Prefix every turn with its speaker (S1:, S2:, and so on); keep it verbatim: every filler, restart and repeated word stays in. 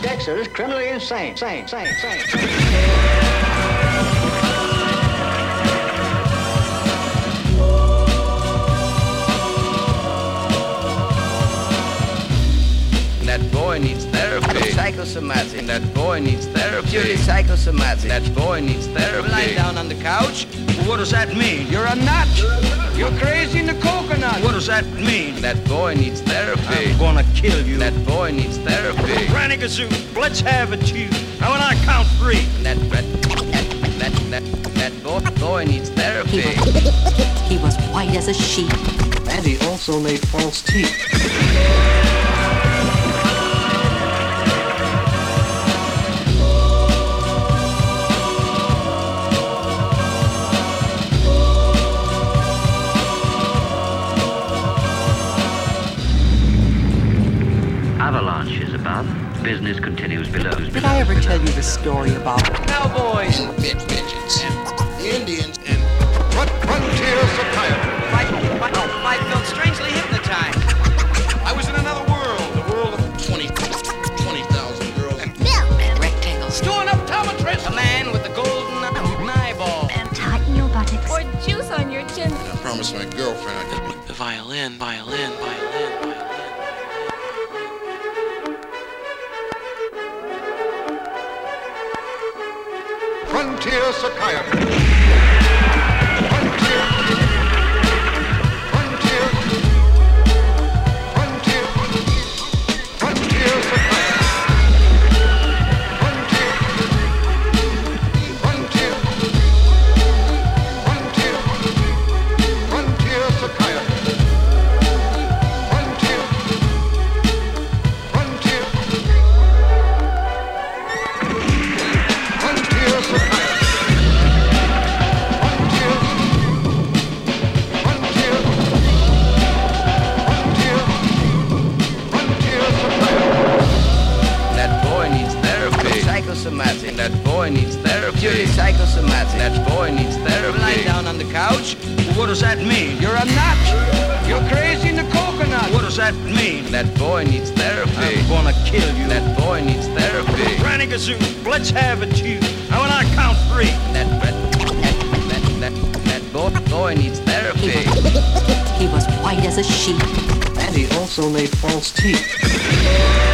S1: Dexter is criminally insane. Sane, sane, sane, sane.
S2: That boy needs therapy.
S3: Psychosomatic.
S2: That boy needs therapy.
S3: Purely psychosomatic.
S2: That boy needs therapy.
S3: Lying down on the couch.
S4: Well, what does that mean?
S3: You're a nut. You're crazy in the coconut.
S4: What does that mean?
S2: That boy needs therapy.
S4: I'm gonna kill you.
S2: That boy needs therapy.
S4: Granny Gazoo, let's have it, you. Now when I count three.
S2: That that that that that boy boy needs therapy.
S5: He was, he was white as a sheet.
S6: And he also made false teeth.
S7: Avalanches above, business continues below.
S8: Did I ever tell you the story about
S3: Cowboys.
S9: Midgets. And Indians. And frontier psychiatry.
S3: I, I, I felt strangely hypnotized.
S9: I was in another world. The world of twenty, twenty thousand girls. And
S5: Rectangles.
S3: Doing optometrist. A man with a golden eyeball.
S10: Tighten your buttocks. Or juice on your chin.
S9: I promised my girlfriend I'd get
S11: The violin, violin, violin, violin.
S9: frontier psychiatry. Frontier. Frontier. Frontier. Frontier psychiatry. Frontier. Frontier. Frontier. Frontier psychiatry. Frontier. Frontier. Frontier psychiatry.
S3: Psychosomatic.
S2: That boy needs therapy.
S3: Purely psychosomatic.
S2: That boy needs therapy.
S3: Lying down on the couch.
S4: Well, what does that mean?
S3: You're a nut. You're crazy in the coconut.
S4: What does that mean?
S2: That boy needs therapy.
S4: I'm gonna kill you.
S2: That boy needs therapy.
S4: Granny Gazoo, let's have it, you. Now when I count three.
S2: That that that that that boy boy needs therapy.
S5: He was, he was white as a sheet.
S6: And he also made false teeth.